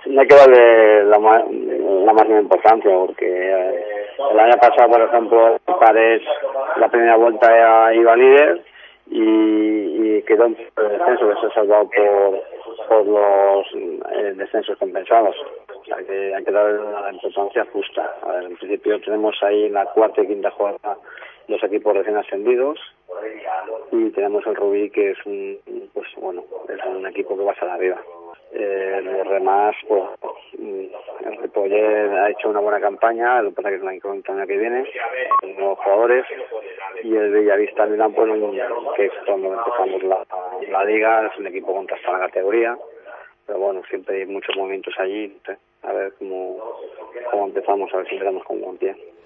no hay que darle la máxima importancia, porque el año pasado, por ejemplo, Pares la primera vuelta iba líder y quedó en el descenso, que se ha salvado por los descensos compensados. O sea, que hay que darle la importancia justa. A ver, en principio tenemos ahí en la cuarta y quinta jornada los equipos recién ascendidos, y tenemos el Rubí, que es es un equipo que va a estar arriba. Los demás, pues el Ripollet ha hecho una buena campaña, lo que pasa es que es una incógnita el año que viene, con nuevos jugadores, y el Bellavista Milán, pues, que es cuando empezamos la liga, es un equipo con toda la categoría, pero bueno, siempre hay muchos movimientos allí, a ver cómo empezamos, a ver si empezamos con buen pie.